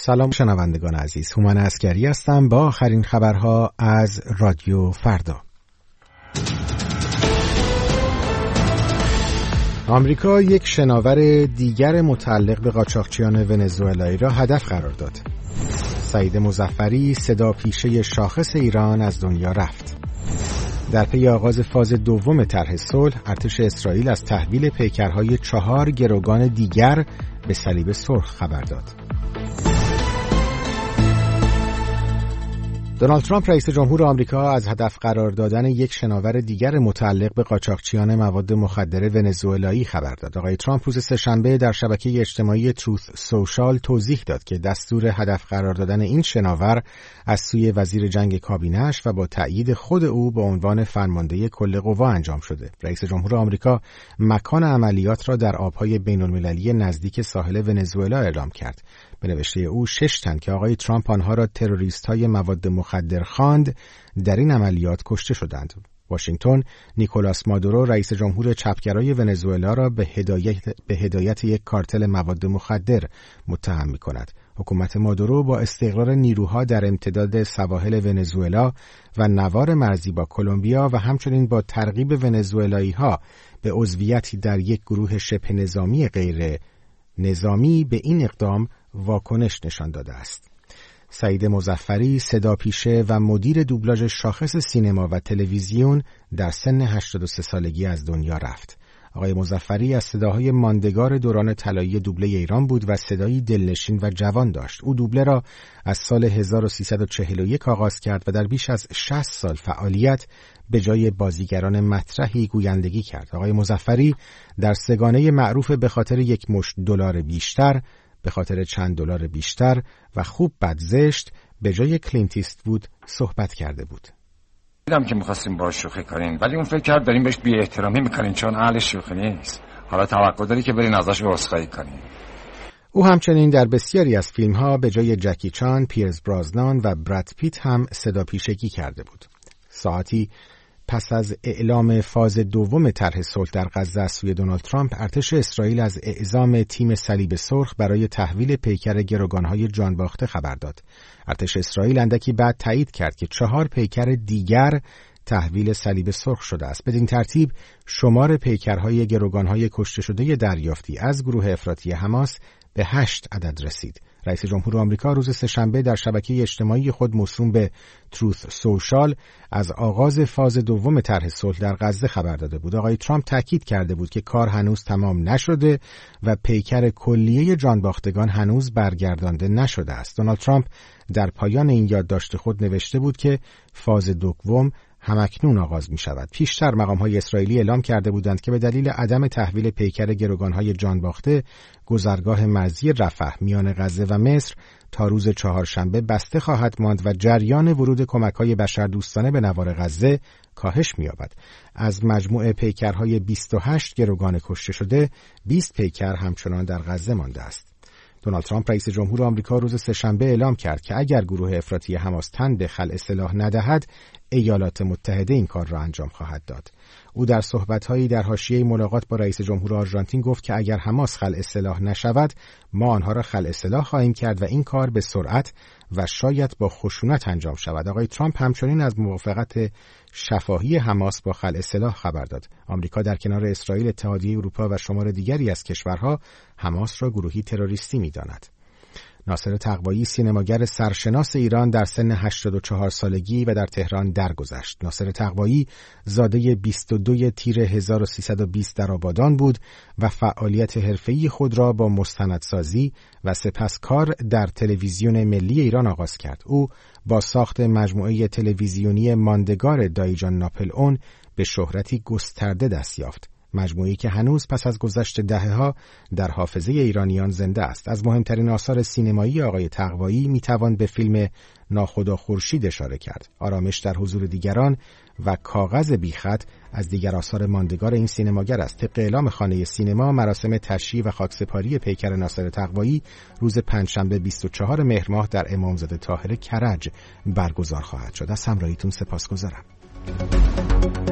سلام شنوندگان عزیز، هومن عسگری هستم با آخرین خبرها از رادیو فردا. آمریکا یک شناور دیگر متعلق به قاچاقچیان ونزوئلایی را هدف قرار داد. سعید مظفری صدا پیشه شاخص ایران از دنیا رفت. در پی آغاز فاز دوم طرح صلح، ارتش اسرائیل از تحویل پیکرهای 4 گروگان دیگر به صلیب سرخ خبر داد. دونالد ترامپ رئیس جمهور آمریکا از هدف قرار دادن یک شناور دیگر متعلق به قاچاقچیان مواد مخدر ونزوئلایی خبر داد. آقای ترامپ روز سه‌شنبه در شبکه اجتماعی تروث سوشال توضیح داد که دستور هدف قرار دادن این شناور از سوی وزیر جنگ کابینه‌اش و با تأیید خود او به عنوان فرمانده کل قوا انجام شده. رئیس جمهور آمریکا مکان عملیات را در آبهای بین‌المللی نزدیک ساحل ونزوئلا اعلام کرد. به نوشته او 6 تن که آقای ترامپ آنها را تروریست‌های مواد مخدر خواند در این عملیات کشته شدند. واشنگتن نیکولاس مادورو رئیس جمهور چپگرای ونزوئلا را به هدایت یک کارتل مواد مخدر متهم می‌کند. حکومت مادورو با استقرار نیروها در امتداد سواحل ونزوئلا و نوار مرزی با کلمبیا و همچنین با ترغیب ونزوئلایی‌ها به عضویتی در یک گروه شبه نظامی غیر نظامی به این اقدام واکنش نشان داده است. سعید مظفری صدا پیشه و مدیر دوبلاژ شاخص سینما و تلویزیون در سن 83 سالگی از دنیا رفت. آقای مظفری از صداهای ماندگار دوران طلایی دوبله ایران بود و صدایی دلنشین و جوان داشت. او دوبله را از سال 1341 آغاز کرد و در بیش از 60 سال فعالیت به جای بازیگران مطرحی گویندگی کرد. آقای مظفری در سگانه معروف به خاطر یک مشت دلار بیشتر، به خاطر چند دلار بیشتر و خوب بد زشت به جای کلینت ایستوود صحبت کرده بود. دیدم که می‌خواستیم باهاش شوخی کنین، ولی اون فکر کرد داریم بهش بی‌احترامی می‌کنین چون اهل شوخی نیست. حالا توقع داری که برین ازش عذرخواهی کنین. او همچنین در بسیاری از فیلم‌ها به جای جکی چان، پیرز برازنان و براد پیت هم صدا پیشگی کرده بود. ساعتی پس از اعلام فاز دوم طرح صلح در غزه از سوی دونالد ترامپ، ارتش اسرائیل از اعزام تیم صلیب سرخ برای تحویل پیکر گروگان‌های جانباخته خبر داد. ارتش اسرائیل اندکی بعد تایید کرد که 4 پیکر دیگر تحویل صلیب سرخ شده است. بدین ترتیب شمار پیکرهای گروگان‌های کشته شده دریافتی از گروه افراطی حماس به 8 عدد رسید. رئیس جمهور آمریکا روز سه‌شنبه در شبکه اجتماعی خود موسوم به تروث سوشال از آغاز فاز دوم طرح صلح در غزه خبر داده بود. آقای ترامپ تاکید کرده بود که کار هنوز تمام نشده و پیکر کلیه جانباختگان هنوز برگردانده نشده است. دونالد ترامپ در پایان این یادداشت خود نوشته بود که فاز دوم همکنون آغاز می شود. پیشتر مقام‌های اسرائیلی اعلام کرده بودند که به دلیل عدم تحویل پیکر گروگان‌های جانباخته، گذرگاه مرزی رفح میان غزه و مصر تا روز چهارشنبه بسته خواهد ماند و جریان ورود کمک‌های بشردوستانه به نوار غزه کاهش می‌یابد. از مجموع پیکرهای 28 گروگان کشته شده، 20 پیکر همچنان در غزه مانده است. دونالد ترامپ رئیس جمهور آمریکا روز سه‌شنبه اعلام کرد که اگر گروه افراطی حماس تن به خلع سلاح ندهد، ایالات متحده این کار را انجام خواهد داد. او در صحبت‌هایی در حاشیه ملاقات با رئیس جمهور آرژانتین گفت که اگر حماس خلع سلاح نشود، ما آنها را خلع سلاح خواهیم کرد و این کار به سرعت و شاید با خشونت انجام شود. آقای ترامپ همچنین از موافقت شفاهی حماس با خلع سلاح خبر داد. آمریکا در کنار اسرائیل، اتحادیه اروپا و شمار دیگری از کشورها حماس را گروهی تروریستی می‌داند. ناصر تقوایی سینماگر سرشناس ایران در سن 84 سالگی و در تهران درگذشت. ناصر تقوایی زاده 22 تیر 1320 در آبادان بود و فعالیت حرفه‌ای خود را با مستندسازی و سپس کار در تلویزیون ملی ایران آغاز کرد. او با ساخت مجموعه تلویزیونی ماندگار دایجان ناپل اون به شهرتی گسترده دست یافت. مجموعه‌ای که هنوز پس از گذشت دهه‌ها در حافظه ایرانیان زنده است. از مهمترین آثار سینمایی آقای تقوایی میتوان به فیلم ناخدا خورشید اشاره کرد. آرامش در حضور دیگران و کاغذ بیخط از دیگر آثار ماندگار این سینماگر است. طبق اعلام خانه سینما، مراسم تشییع و خاکسپاری پیکر ناصر تقوایی روز پنجشنبه 24 مهر ماه در امامزاده طاهر کرج برگزار خواهد شد. از همراهیتون سپاسگزارم.